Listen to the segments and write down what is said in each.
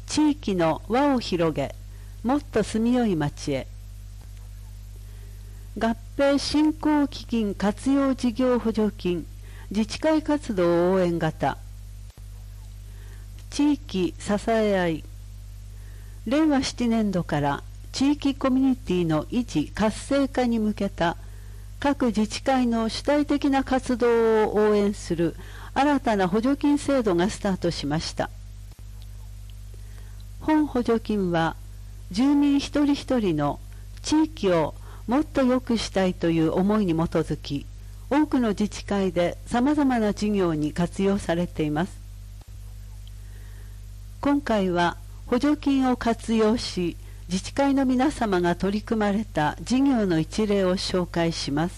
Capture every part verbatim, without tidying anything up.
地域の輪を広げ、もっと住みよい町へ。合併振興基金活用事業補助金自治会活動応援型。地域支え合い。れいわななねんどから地域コミュニティの維持活性化に向けた各自治会の主体的な活動を応援する新たな補助金制度がスタートしました。本補助金は住民一人一人の地域をもっと良くしたいという思いに基づき、多くの自治会でさまざまな事業に活用されています。今回は補助金を活用し、自治会の皆様が取り組まれた事業の一例を紹介します。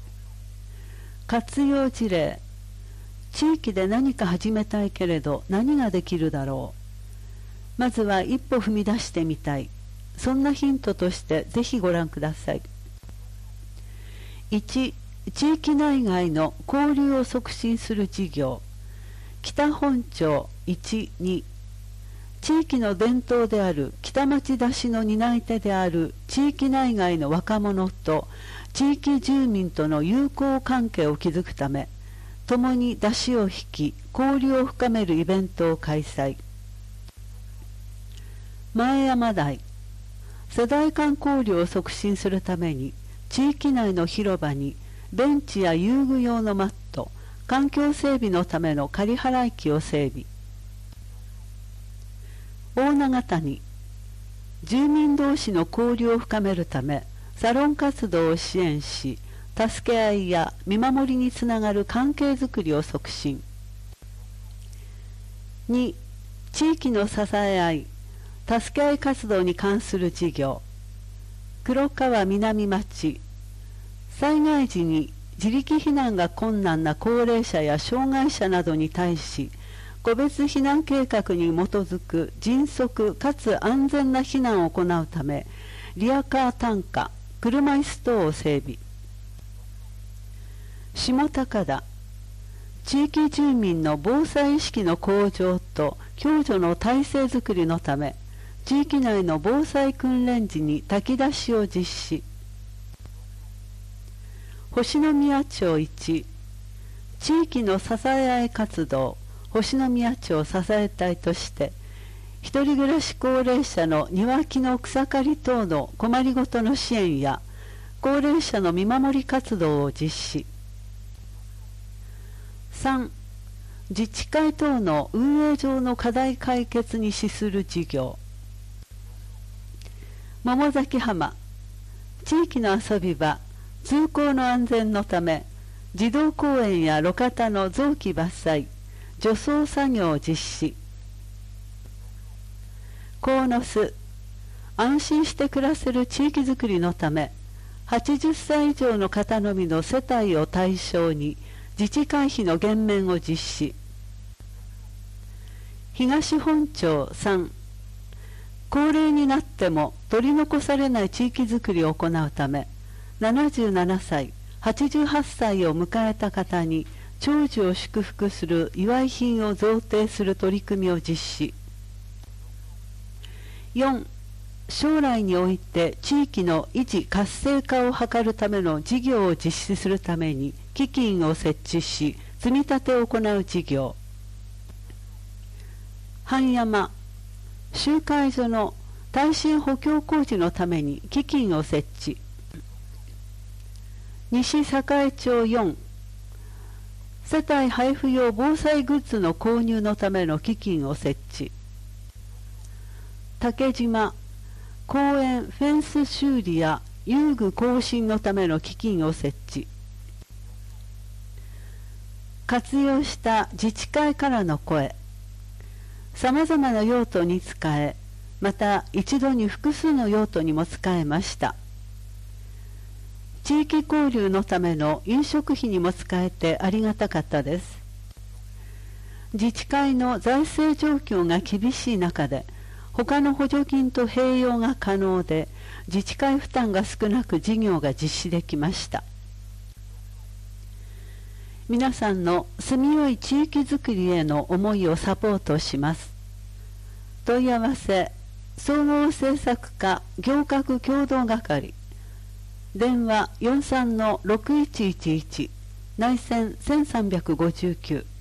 活用事例。地域で何か始めたいけれど何ができるだろう。まずは一歩踏み出してみたい。そんなヒントとしてぜひご覧ください。いち. 地域内外の交流を促進する事業。北本町いち、に。地域の伝統である北町出しの担い手である地域内外の若者と地域住民との友好関係を築くため、共に出しを引き交流を深めるイベントを開催。前山台。世代間交流を促進するために地域内の広場にベンチや遊具用のマット、環境整備のための仮払い機を整備。大長谷。住民同士の交流を深めるためサロン活動を支援し、助け合いや見守りにつながる関係づくりを促進。に. 地域の支え合い、助け合い活動に関する事業。黒川南町。災害時に自力避難が困難な高齢者や障害者などに対し、個別避難計画に基づく迅速かつ安全な避難を行うため、リアカー担架、車椅子等を整備。下高田。地域住民の防災意識の向上と共助の体制づくりのため、地域内の防災訓練時に炊き出しを実施。星宮町いち。地域の支え合い活動。星宮町支え隊として、一人暮らし高齢者の庭木の草刈り等の困りごとの支援や、高齢者の見守り活動を実施。さん. 自治会等の運営上の課題解決に資する事業。桃崎浜。地域の遊び場、通行の安全のため、児童公園や路肩の雑木伐採、除草作業を実施。鴻巣。安心して暮らせる地域づくりのため、はちじゅっさい以上の方のみの世帯を対象に自治会費の減免を実施。東本町さん。高齢になっても取り残されない地域づくりを行うため、ななじゅうななさい、はちじゅうはっさいを迎えた方に長寿を祝福する祝い品を贈呈する取り組みを実施。よん. 将来において地域の維持活性化を図るための事業を実施するために基金を設置し、積み立てを行う事業。半山。集会所の耐震補強工事のために基金を設置。西栄町よん。世帯配布用防災グッズの購入のための基金を設置。竹島。公園フェンス修理や遊具更新のための基金を設置。活用した自治会からの声。さまざまな用途に使え、また一度に複数の用途にも使えました。地域交流のための飲食費にも使えてありがたかったです。自治会の財政状況が厳しい中で、他の補助金と併用が可能で、自治会負担が少なく事業が実施できました。皆さんの住みよい地域づくりへの思いをサポートします。 問い合わせ総合政策課行革共同係電話 よんさんのろくいちいちいち 内線せんさんびゃくごじゅうきゅう